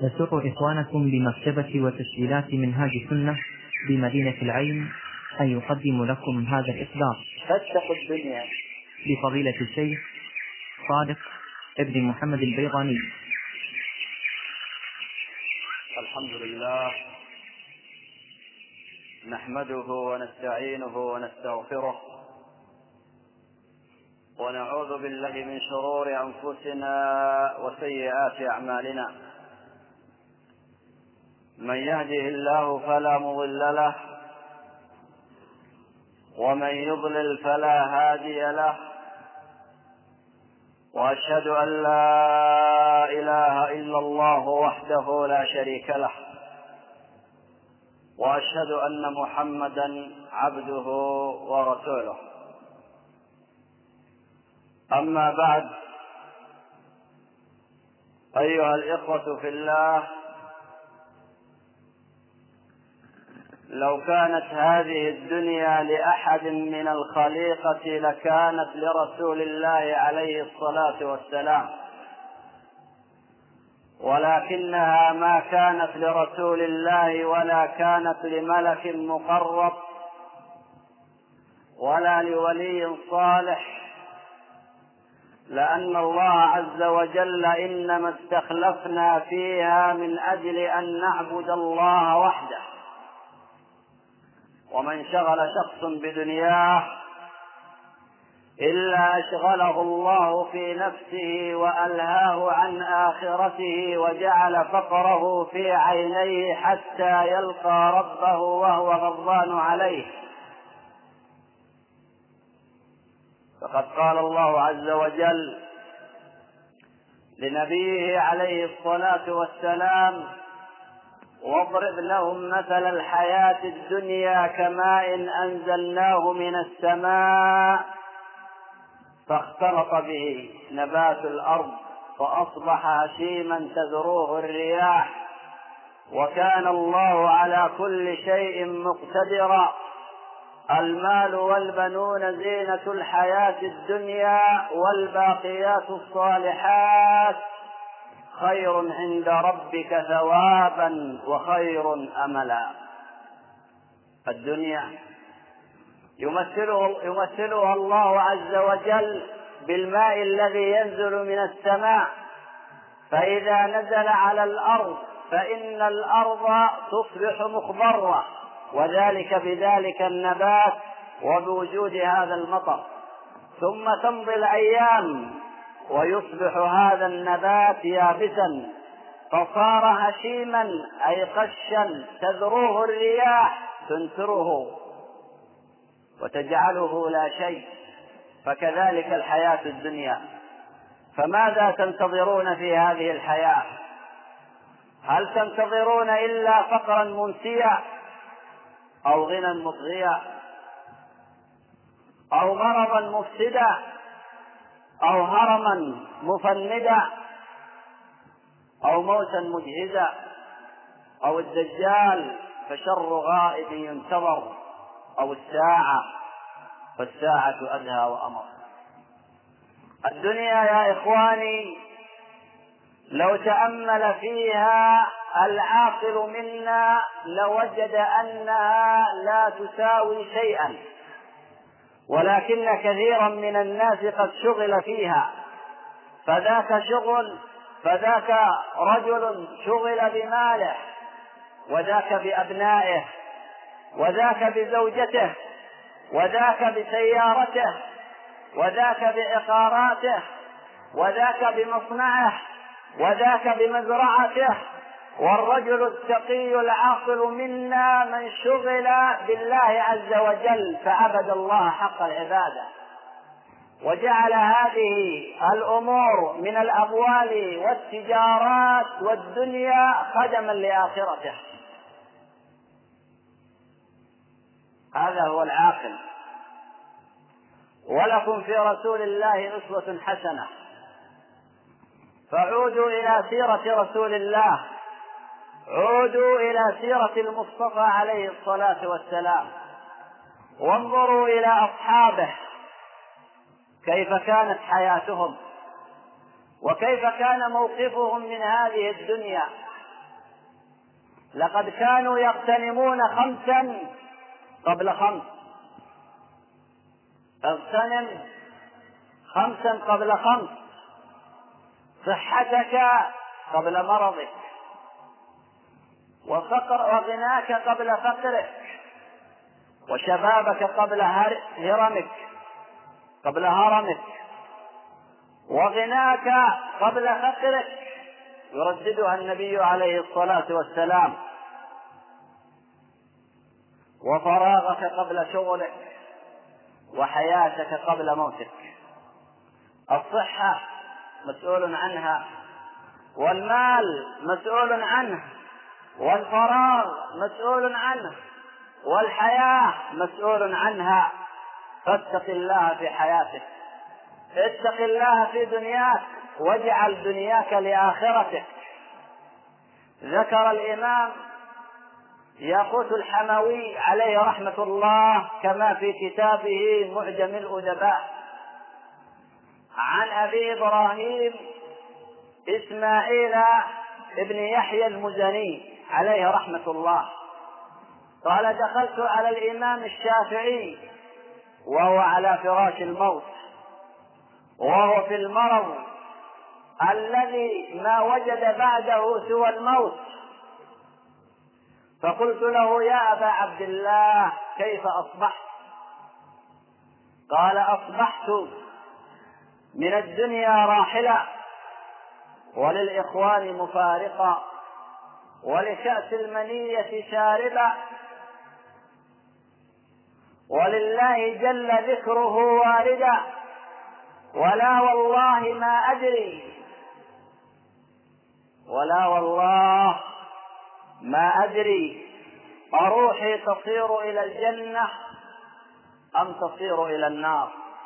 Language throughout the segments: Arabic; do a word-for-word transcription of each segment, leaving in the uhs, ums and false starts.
يسر إخوانكم بمكتبة وتسجيلات منهاج السنة بمدينة العين أن يقدم لكم هذا الإصدار. فاتقوا الدنيا لفضيلة الشيخ صادق ابن محمد البيضاني. الحمد لله نحمده ونستعينه ونستغفره ونعوذ بالله من شرور أنفسنا وسيئات أعمالنا. من يهده الله فلا مضل له ومن يضلل فلا هادي له، وأشهد أن لا إله إلا الله وحده لا شريك له، وأشهد أن محمدا عبده ورسوله. أما بعد، أيها الإخوة في الله، لو كانت هذه الدنيا لأحد من الخليقة لكانت لرسول الله عليه الصلاة والسلام، ولكنها ما كانت لرسول الله ولا كانت لملك مقرب ولا لولي صالح، لأن الله عز وجل إنما استخلفنا فيها من أجل أن نعبد الله وحده. ومن شغل شخص بدنياه إلا أشغله الله في نفسه وألهاه عن آخرته وجعل فقره في عينيه حتى يلقى ربه وهو غضبان عليه. فقد قال الله عز وجل لنبيه عليه الصلاة والسلام: واضرب لهم مثل الحياة الدنيا كماء أنزلناه من السماء فاختلط به نبات الأرض فأصبح هشيما تذروه الرياح، وكان الله على كل شيء مقتدرا. المال والبنون زينة الحياة الدنيا والباقيات الصالحات خير عند ربك ثوابا وخير أملا. الدنيا يمثله يمثلها الله عز وجل بالماء الذي ينزل من السماء، فإذا نزل على الأرض فإن الأرض تصبح مخضرة، وذلك بذلك النبات وبوجود هذا المطر. ثم تمضي الأيام ويصبح هذا النبات يابسا فصار هشيما أي قشا تذروه الرياح تنثره وتجعله لا شيء. فكذلك الحياة الدنيا. فماذا تنتظرون في هذه الحياة؟ هل تنتظرون إلا فقرا منسيا أو غنى مطغيا أو مرضا مفسدا أو هرما مفندا أو موتا مجهزا أو الدجال فشر غائب ينتظر أو الساعة فالساعة أدهى وأمر؟ الدنيا يا إخواني لو تأمل فيها العاقل منا لوجد أنها لا تساوي شيئا، ولكن كثيرا من الناس قد شغل فيها. فذاك شغل فذاك رجل شغل بماله، وذاك بأبنائه، وذاك بزوجته، وذاك بسيارته، وذاك بعقاراته، وذاك بمصنعه، وذاك بمزرعته. والرجل التقي العاقل منا من شغل بالله عز وجل فعبد الله حق العبادة، وجعل هذه الأمور من الأموال والتجارات والدنيا خدما لآخرته. هذا هو العاقل. ولكم في رسول الله أسوة حسنة. فعودوا إلى سيرة رسول الله، عودوا إلى سيرة المصطفى عليه الصلاة والسلام، وانظروا إلى أصحابه كيف كانت حياتهم، وكيف كان موقفهم من هذه الدنيا. لقد كانوا يغتنمون خمسا قبل خمس. اغتنم خمسا قبل خمس: صحتك قبل مرضك، وفقر وغناك قبل فقرك، وشبابك قبل هرمك قبل هرمك، وغناك قبل فقرك، يرددها النبي عليه الصلاة والسلام، وفراغك قبل شغلك، وحياتك قبل موتك. الصحة مسؤول عنها، والمال مسؤول عنه، والفراغ مسؤول عنه، والحياة مسؤول عنها. فاتق الله في حياتك، اتق الله في دنياك، واجعل دنياك لآخرتك. ذكر الإمام ياقوت الحموي عليه رحمة الله كما في كتابه معجم الأدباء عن أبي إبراهيم إسماعيل ابن يحيى المزني عليه رحمة الله قال: دخلت على الإمام الشافعي وهو على فراش الموت، وهو في المرض الذي ما وجد بعده سوى الموت، فقلت له: يا أبا عبد الله، كيف أصبحت؟ قال: أصبحت من الدنيا راحلة، وللإخوان مفارقة، ولكأس المنية شاربة، ولله جل ذكره واردا، ولا والله ما أدري ولا والله ما أدري أروحي تصير إلى الجنة أم تصير إلى النار.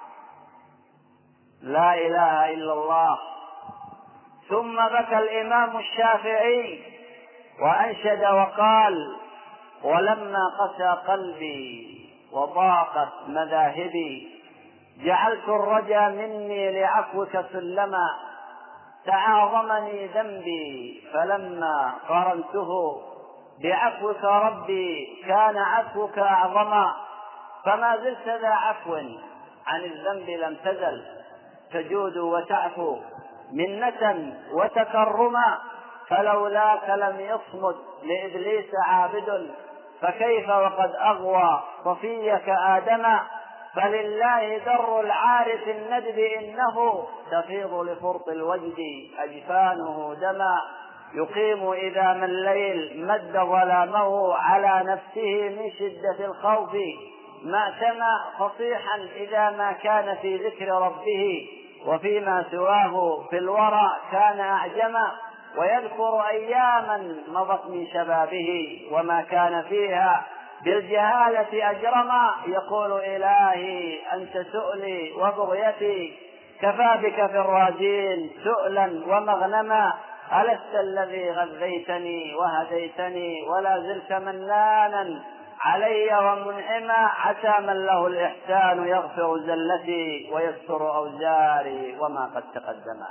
لا إله إلا الله. ثم بكى الإمام الشافعي وأنشد وقال: ولما قسى قلبي وضاقت مذاهبي، جعلت الرجا مني لعفوك سلما، تعاظمني ذنبي فلما قرنته بعفوك ربي كان عفوك أعظما، فما زلت ذا عفو عن الذنب لم تزل، تجود وتعفو منة وتكرما، فلولاك لم يصمد لإبليس عابد، فكيف وقد أغوى صفيك آدما، فلله در العارف الندب إنه تفيض لفرط الوجد أجفانه دما، يقيم إذا ما الليل مد ظلامه على نفسه من شدة الخوف، ما سمى فصيحا إذا ما كان في ذكر ربه، وفيما سواه في الورى كان أعجما، ويذكر أياما مضت من شبابه وما كان فيها بالجهالة أجرما، يقول: إلهي أنت سؤلي وبغيتي، كفى بك في الراجين سؤلا ومغنما، ألست الذي غذيتني وهديتني ولا زلت منانا علي ومنعما، عسى من له الإحسان يغفر زلتي ويستر أوزاري وما قد تقدما.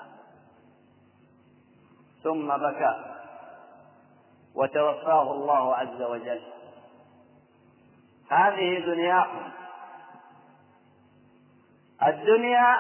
ثم بكى وتوفاه الله عز وجل. هذه دنياكم. الدنيا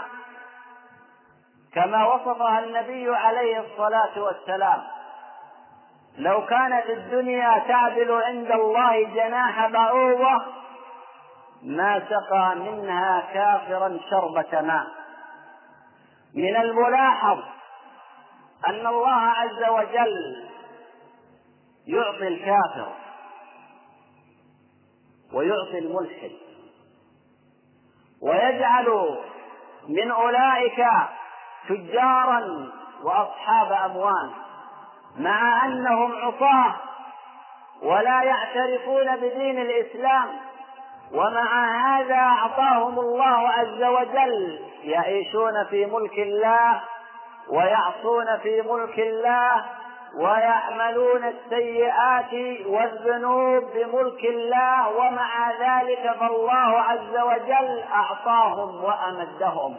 كما وصفها النبي عليه الصلاة والسلام: لو كانت الدنيا تعدل عند الله جناح بعوضة ما سقى منها كافرا شربة ماء. من الملاحظ أن الله عز وجل يعطي الكافر ويعطي الملحد، ويجعل من أولئك تجارا وأصحاب أموال، مع أنهم عصاة ولا يعترفون بدين الإسلام، ومع هذا أعطاهم الله عز وجل يعيشون في ملك الله ويعصون في ملك الله ويعملون السيئات والذنوب بملك الله، ومع ذلك فالله عز وجل أعطاهم وأمدهم.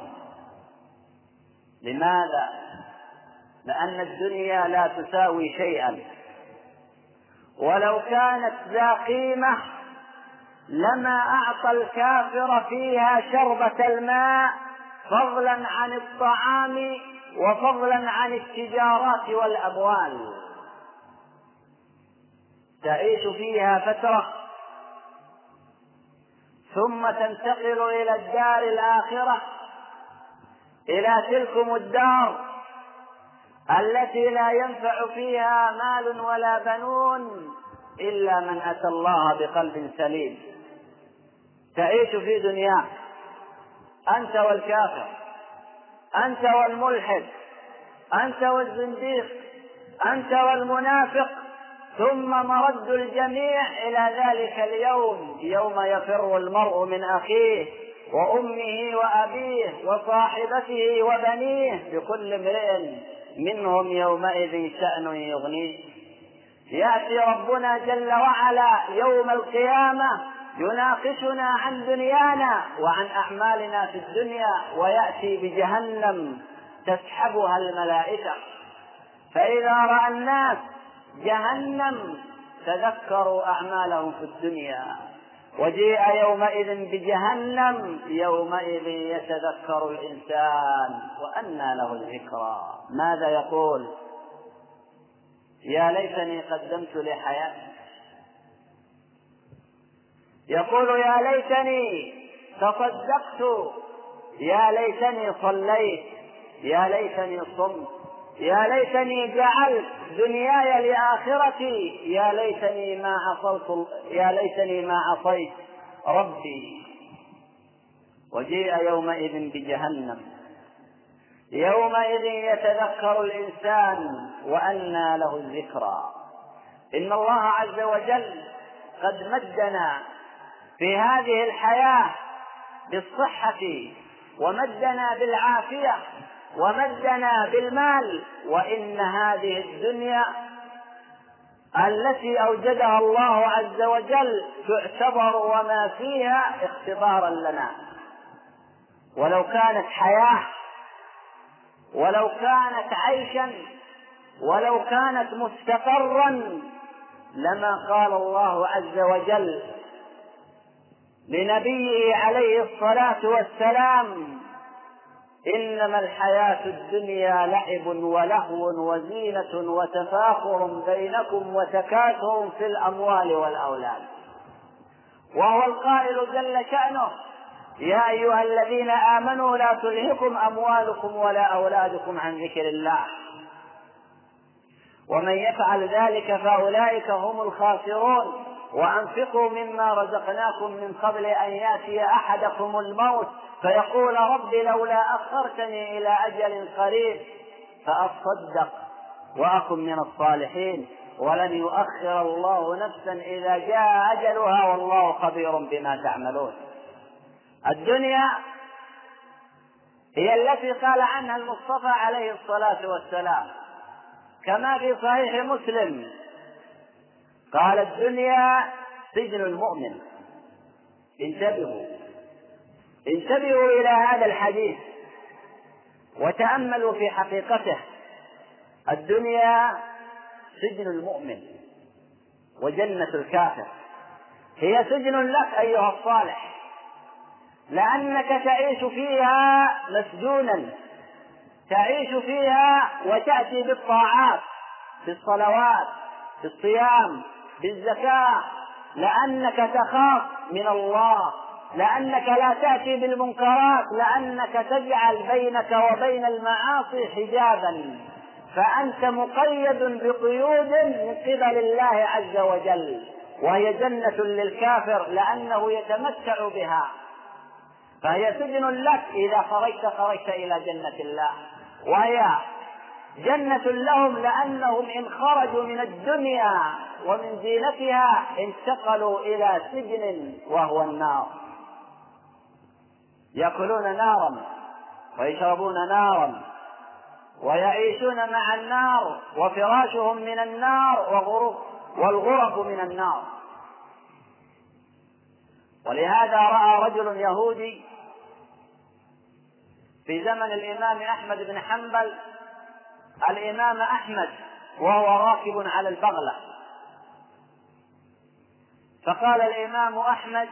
لماذا؟ لأن الدنيا لا تساوي شيئا، ولو كانت ذا قيمة لما أعطى الكافر فيها شربة الماء، فضلا عن الطعام وفضلا عن التجارات والأموال. تعيش فيها فترة ثم تنتقل إلى الدار الآخرة، إلى تلكم الدار التي لا ينفع فيها مال ولا بنون إلا من أتى الله بقلب سليم. تعيش في دنياك أنت والكافر، أنت والملحد، أنت والزنديق، أنت والمنافق، ثم مرد الجميع إلى ذلك اليوم، يوم يفر المرء من أخيه وأمه وأبيه وصاحبته وبنيه، بكل امرئ منهم يومئذ شأن يغنيه. يأتي ربنا جل وعلا يوم القيامة يناقشنا عن دنيانا وعن أعمالنا في الدنيا، ويأتي بجهنم تسحبها الملائكة، فإذا رأى الناس جهنم تذكروا أعمالهم في الدنيا، وجيء يومئذ بجهنم يومئذ يتذكر الإنسان وأنى له الذكرى. ماذا يقول؟ يا ليتني قدمت لحياتي. يقول يا ليتني تصدقت، يا ليتني صليت، يا ليتني صمت، يا ليتني جعلت دنياي لآخرتي، يا ليتني ما عصيت يا ليتني ما عصيت ربي. وجيء يومئذ بجهنم يومئذ يتذكر الإنسان وأنى له الذكرى. إن الله عز وجل قد مدنا في هذه الحياة بالصحة، ومدنا بالعافية، ومدنا بالمال، وإن هذه الدنيا التي أوجدها الله عز وجل تعتبر وما فيها اختبارا لنا. ولو كانت حياة، ولو كانت عيشا، ولو كانت مستقرا، لما قال الله عز وجل لنبيه عليه الصلاة والسلام إنما الحياة الدنيا لعب ولهو وزينة وتفاخر بينكم وتكاثر في الأموال والأولاد. وهو القائل جل شأنه يا أيها الذين آمنوا لا تلهكم أموالكم ولا أولادكم عن ذكر الله ومن يفعل ذلك فأولئك هم الخاسرون. وأنفقوا مما رزقناكم من قبل أن يأتي أحدكم الموت فيقول رب لولا أخرتني إلى أجل قريب فأصدق وأكن من الصالحين ولن يؤخر الله نفسا إذا جاء أجلها والله خبير بما تعملون. الدنيا هي التي قال عنها المصطفى عليه الصلاة والسلام كما في صحيح مسلم قال الدنيا سجن المؤمن. انتبهوا انتبهوا إلى هذا الحديث وتأملوا في حقيقته. الدنيا سجن المؤمن وجنة الكافر. هي سجن لك أيها الصالح لأنك تعيش فيها مسجونا، تعيش فيها وتأتي بالطاعات، بالصلوات، بالصيام، بالزكاة، لأنك تخاف من الله، لأنك لا تأتي بالمنكرات، لأنك تجعل بينك وبين المعاصي حجابا، فأنت مقيد بقيود من قبل الله عز وجل، وهي جنة للكافر لأنه يتمتع بها. فهي سجن لك إذا خرجت خرجت إلى جنة الله، وهي جنة لهم لأنهم إن خرجوا من الدنيا ومن زينتها انتقلوا إلى سجن وهو النار. يأكلون نارا ويشربون نارا ويعيشون مع النار وفراشهم من النار والغرف من النار. ولهذا رأى رجل يهودي في زمن الإمام أحمد بن حنبل الإمام أحمد وهو راكب على البغلة، فقال الإمام أحمد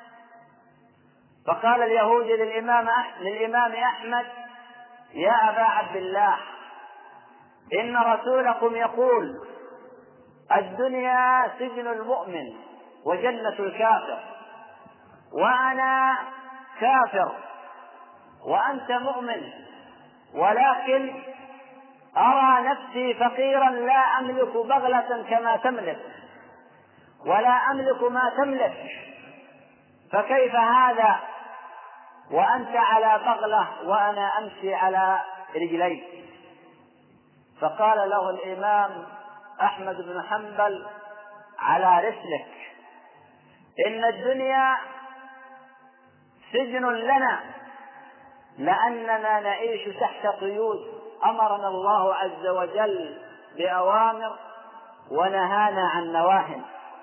فقال اليهود للإمام للإمام أحمد: يا أبا عبد الله، إن رسولكم يقول الدنيا سجن المؤمن وجنة الكافر، وأنا كافر وأنت مؤمن، ولكن أرى نفسي فقيرا لا أملك بغلة كما تملك ولا أملك ما تملك، فكيف هذا وأنت على بغلة وأنا أمشي على رجلي؟ فقال له الإمام أحمد بن حنبل: على رسلك، إن الدنيا سجن لنا لأننا نعيش تحت قيود أمرنا الله عز وجل بأوامر ونهانا عن نواهي،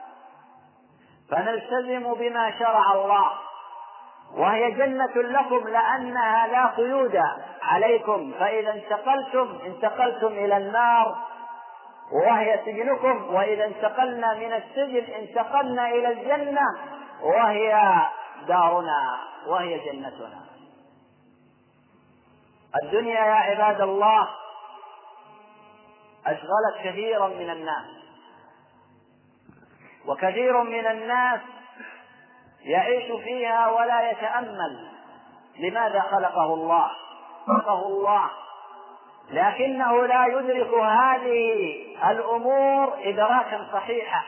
فنلتزم بما شرع الله، وهي جنة لكم لأنها لا قيود عليكم، فإذا انتقلتم انتقلتم إلى النار وهي سجنكم، وإذا انتقلنا من السجن انتقلنا إلى الجنة وهي دارنا وهي جنتنا. الدنيا يا عباد الله أشغلت كثيرا من الناس، وكثير من الناس يعيش فيها ولا يتأمل لماذا خلقه الله خلقه الله لكنه لا يدرك هذه الأمور إدراكا صحيحا.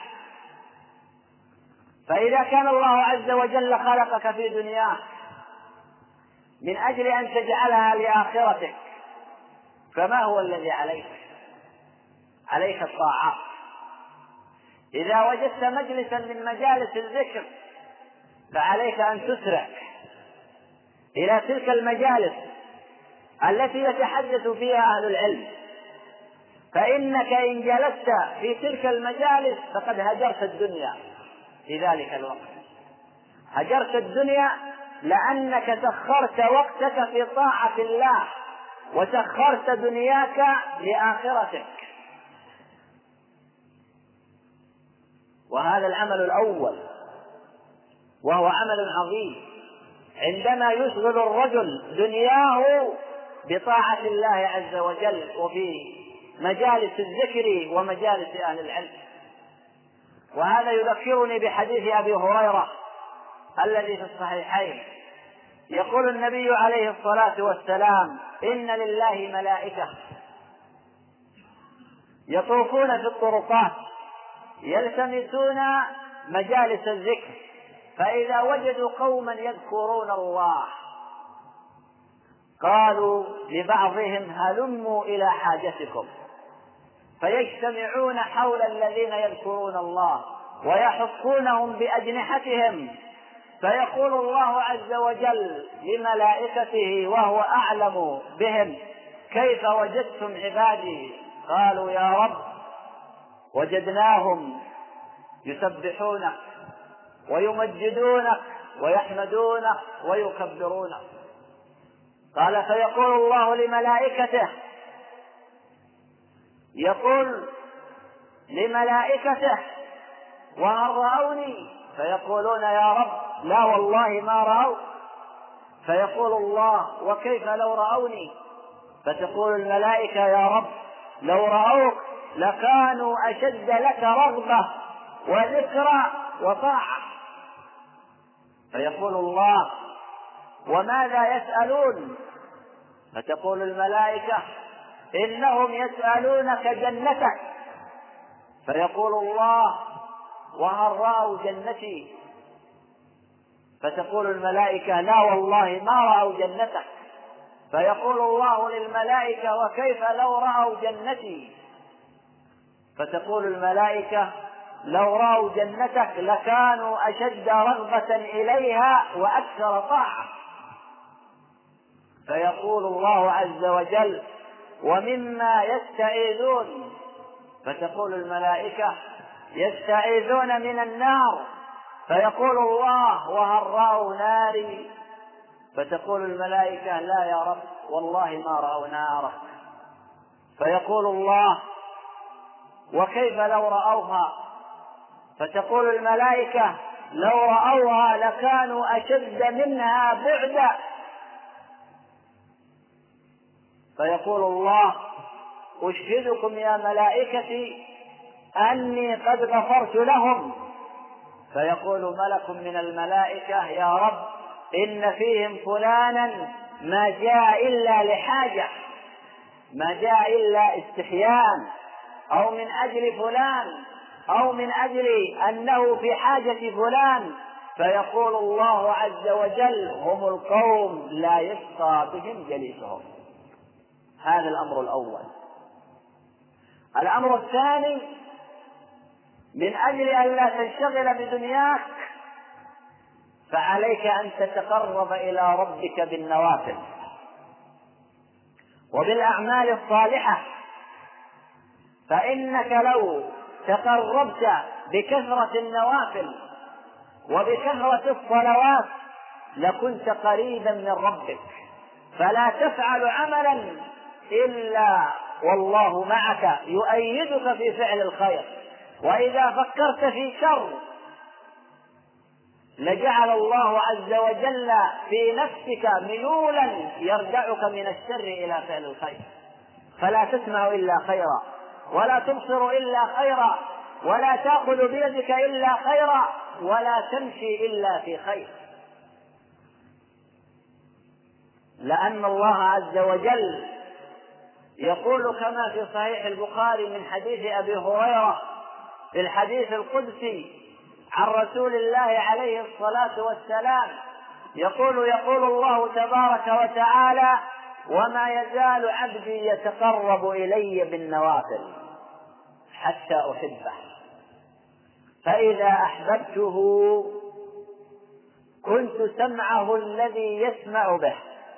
فإذا كان الله عز وجل خلقك في دنياك من أجل أن تجعلها لآخرتك، فما هو الذي عليك؟ عليك الطاعات. إذا وجدت مجلسا من مجالس الذكر فعليك أن تسرع إلى تلك المجالس التي يتحدث فيها أهل العلم، فإنك إن جلست في تلك المجالس فقد هجرت الدنيا في ذلك الوقت، هجرت الدنيا لأنك سخرت وقتك في طاعة الله وسخرت دنياك لآخرتك. وهذا العمل الأول وهو عمل عظيم، عندما يشغل الرجل دنياه بطاعة الله عز وجل وفي مجالس الذكر ومجالس أهل العلم. وهذا يذكرني بحديث أبي هريرة الذي في الصحيحين، يقول النبي عليه الصلاة والسلام: إن لله ملائكة يطوفون في الطرقات يلتمسون مجالس الذكر، فإذا وجدوا قوما يذكرون الله قالوا لبعضهم: هلموا إلى حاجتكم، فيجتمعون حول الذين يذكرون الله ويحفونهم بأجنحتهم، فيقول الله عز وجل لملائكته وهو أعلم بهم: كيف وجدتم عبادي؟ قالوا: يا رب وجدناهم يسبحونك ويمجدونك ويحمدونك ويكبرونك. قال: فيقول الله لملائكته يقول لملائكته: وهل رأوني؟ فيقولون: يا رب لا والله ما رأوا. فيقول الله: وكيف لو رأوني؟ فتقول الملائكة: يا رب لو رأوك لكانوا أشد لك رغبة وذكرى وطاعة. فيقول الله: وماذا يسألون؟ فتقول الملائكة: إنهم يسألونك جنتك. فيقول الله: وهل رأوا جنتي؟ فتقول الملائكة: لا والله ما رأوا جنتك. فيقول الله للملائكة: وكيف لو رأوا جنتي؟ فتقول الملائكة: لو رأوا جنتك لكانوا أشد رغبة إليها وأكثر طاعة. فيقول الله عز وجل: ومما يستعيذون؟ فتقول الملائكة: يستعيذون من النار. فيقول الله: وهل رأوا ناري؟ فتقول الملائكة: لا يا رب والله ما رأوا نارك. فيقول الله: وكيف لو رأوها؟ فتقول الملائكة لو رأوها لكانوا أشد منها بعدا، فيقول الله أشهدكم يا ملائكتي أني قد غفرت لهم، فيقول ملك من الملائكة يا رب إن فيهم فلانا ما جاء إلا لحاجة، ما جاء إلا استحياء، أو من أجل فلان، أو من أجل أنه في حاجة فلان، فيقول الله عز وجل هم القوم لا يشقى بهم جليسهم. هذا الأمر الأول. الأمر الثاني من أجل أن لا تنشغل بدنياك فعليك أن تتقرب إلى ربك بالنوافل وبالأعمال الصالحة، فإنك لو تقربت بكثرة النوافل وبكثرة الصلوات لكنت قريبا من ربك، فلا تفعل عملا إلا والله معك يؤيدك في فعل الخير، وإذا فكرت في شر لجعل الله عز وجل في نفسك ميولا يردعك من الشر إلى فعل الخير، فلا تسمع إلا خيرا ولا تبصر إلا خيرا ولا تأخذ بيدك إلا خيرا ولا تمشي إلا في خير، لأن الله عز وجل يقول كما في صحيح البخاري من حديث أبي هريرة في الحديث القدسي عن رسول الله عليه الصلاة والسلام يقول يقول الله تبارك وتعالى وما يزال عبدي يتقرب إلي بالنوافل حتى أحبه، فإذا أحببته كنت سمعه الذي يسمع به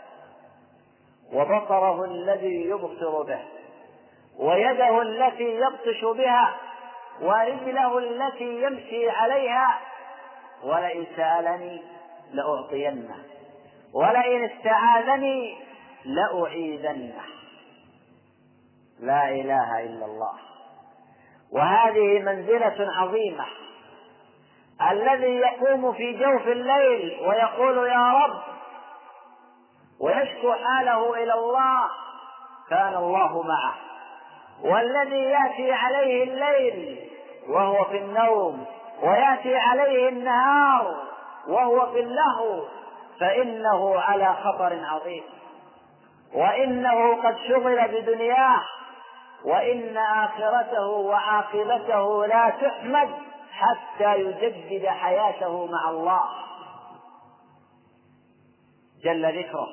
وبصره الذي يبصر به ويده التي يبطش بها ورجله التي يمشي عليها، ولئن سألني لأعطينه ولئن استعاذني لأعيذنه. لا إله إلا الله. وهذه منزلة عظيمة. الذي يقوم في جوف الليل ويقول يا رب ويشكو حاله إلى الله كان الله معه، والذي يأتي عليه الليل وهو في النوم ويأتي عليه النهار وهو في اللهو فإنه على خطر عظيم، وإنه قد شغل بدنياه، وإن آخرته وعاقبته لا تحمد حتى يجدد حياته مع الله جل ذكره.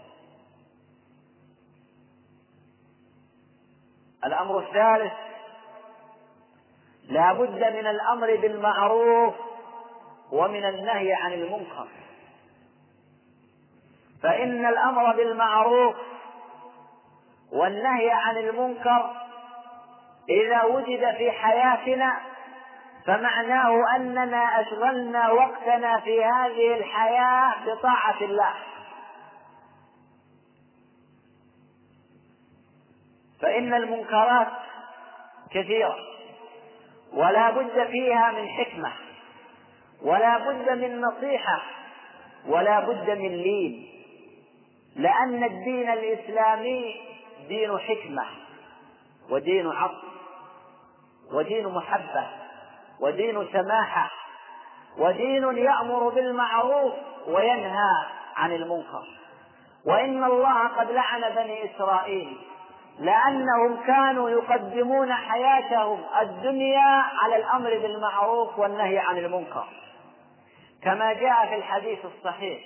الأمر الثالث لا بد من الأمر بالمعروف ومن النهي عن المنكر، فإن الأمر بالمعروف والنهي عن المنكر إذا وجد في حياتنا فمعناه أننا أشغلنا وقتنا في هذه الحياة بطاعة الله، فإن المنكرات كثيرة ولا بد فيها من حكمة ولا بد من نصيحة ولا بد من لين، لأن الدين الإسلامي دين حكمة ودين عطف ودين محبة ودين سماحة ودين يأمر بالمعروف وينهى عن المنكر. وإن الله قد لعن بني إسرائيل لأنهم كانوا يقدمون حياتهم الدنيا على الأمر بالمعروف والنهي عن المنكر، كما جاء في الحديث الصحيح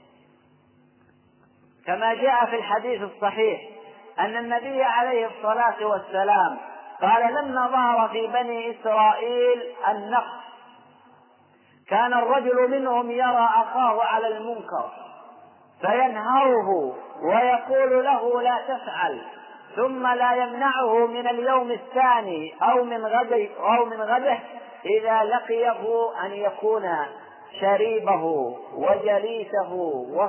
كما جاء في الحديث الصحيح أن النبي عليه الصلاة والسلام قال لما ظهر في بني إسرائيل النقص كان الرجل منهم يرى أخاه على المنكر فينهره ويقول له لا تفعل، ثم لا يمنعه من اليوم الثاني أو من غده أو من غده إذا لقيه أن يكون شريبه وجليسه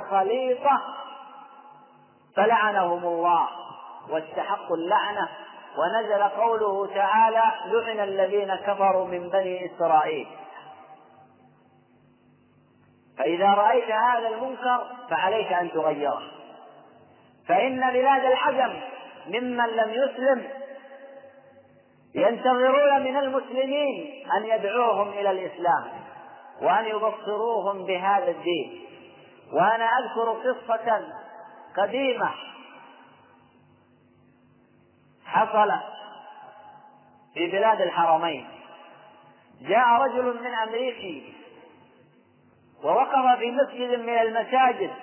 وخليطه، فلعنهم الله واستحقوا اللعنة ونزل قوله تعالى: لعن الذين كفروا من بني إسرائيل. فإذا رأيت هذا المنكر فعليك أن تغيره، فإن بلاد العجم ممن لم يسلم ينتظرون من المسلمين أن يدعوهم إلى الإسلام وأن يبصروهم بهذا الدين. وأنا أذكر قصة قديمة حصلت في بلاد الحرمين. جاء رجل من أمريكي ووقف في مسجد من المساجد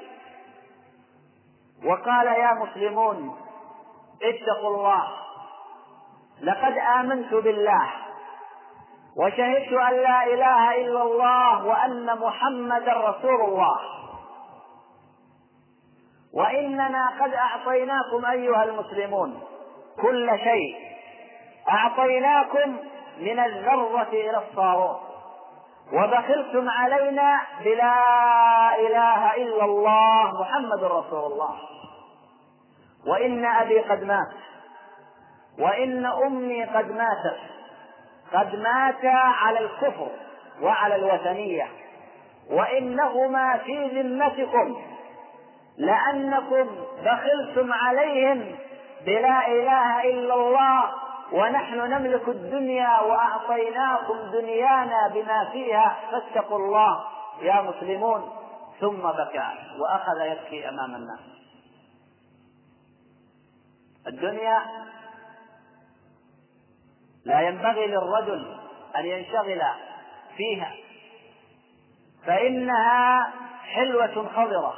وقال: يا مسلمون اتقوا الله، لقد آمنت بالله وشهدت أن لا إله إلا الله وأن محمدا رسول الله، وإننا قد أعطيناكم أيها المسلمون كل شيء، أعطيناكم من الذرة إلى الصاروخ، وبخلتم علينا بلا إله إلا الله محمد رسول الله، وإن أبي قد مات وإن أمي قد ماتت، قد ماتا على الكفر وعلى الوثنية، وإنهما في ذمتكم لأنكم بخلتم عليهم بلا إله إلا الله، ونحن نملك الدنيا وأعطيناكم دنيانا بما فيها، فاتقوا الله يا مسلمون. ثم بكى وأخذ يبكي أمام الناس. الدنيا لا ينبغي للرجل أن ينشغل فيها، فإنها حلوة خضرة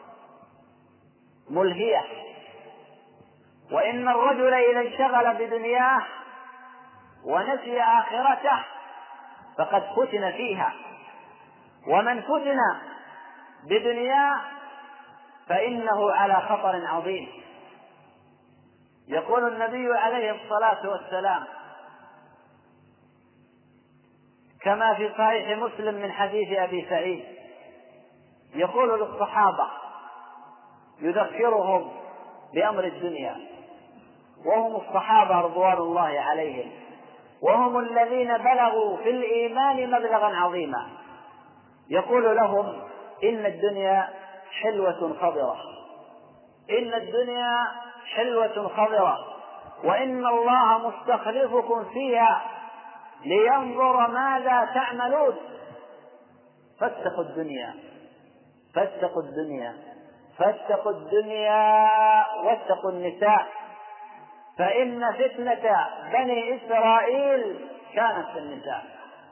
ملهية، وإن الرجل إذا انشغل بدنياه ونسي آخرته فقد فتن فيها، ومن فتن بدنياه فإنه على خطر عظيم. يقول النبي عليه الصلاة والسلام كما في صحيح مسلم من حديث أبي سعيد، يقول للصحابة يذكرهم بأمر الدنيا، وهم الصحابة رضوان الله عليهم، وهم الذين بلغوا في الإيمان مبلغا عظيما. يقول لهم: إن الدنيا حلوة خضرة، إن الدنيا حلوة خضرة، وإن الله مستخلفكم فيها لينظر ماذا تعملون، فاتقوا الدنيا فاتقوا الدنيا فاتقوا الدنيا واتقوا النساء، فإن فتنة بني إسرائيل كانت في النساء.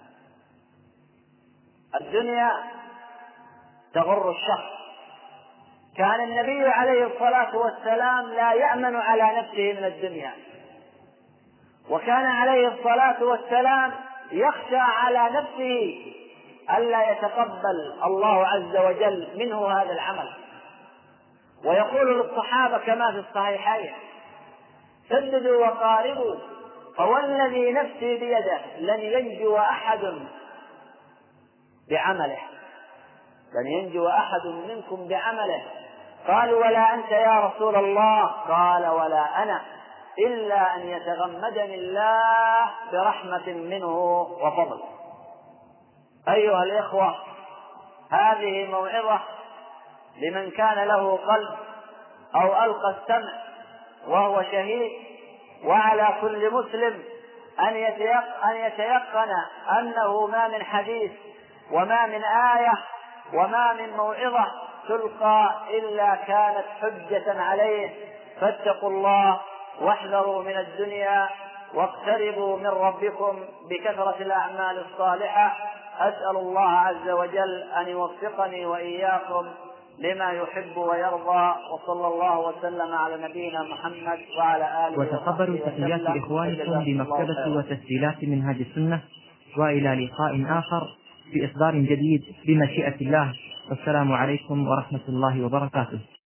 الدنيا تغر الشخص. كان النبي عليه الصلاة والسلام لا يأمن على نفسه من الدنيا، وكان عليه الصلاة والسلام يخشى على نفسه ألا يتقبل الله عز وجل منه هذا العمل. ويقول للصحابة كما في الصحيحين: سددوا وقاربوا، فوالذي نفسي بيده لن ينجو أحد بعمله، لن ينجو أحد منكم بعمله. قالوا: ولا أنت يا رسول الله؟ قال: ولا أنا، إلا أن يتغمدني الله برحمة منه وفضل. أيها الإخوة، هذه موعظة لمن كان له قلب أو ألقى السمع وهو شهيد، وعلى كل مسلم أن يتيقن أنه ما من حديث وما من آية وما من موعظة تلقى إلا كانت حجة عليه. فاتقوا الله واحذروا من الدنيا واقتربوا من ربكم بكثرة الأعمال الصالحة. أسأل الله عز وجل أن يوفقني وإياكم لما يحب ويرضى، وصلى الله وسلم على نبينا محمد وعلى آله وتقبلوا تحيات إخوانكم بمكتبة وتسجيلات منهاج السنة، وإلى لقاء آخر في إصدار جديد بمشيئة الله. والسلام عليكم ورحمة الله وبركاته.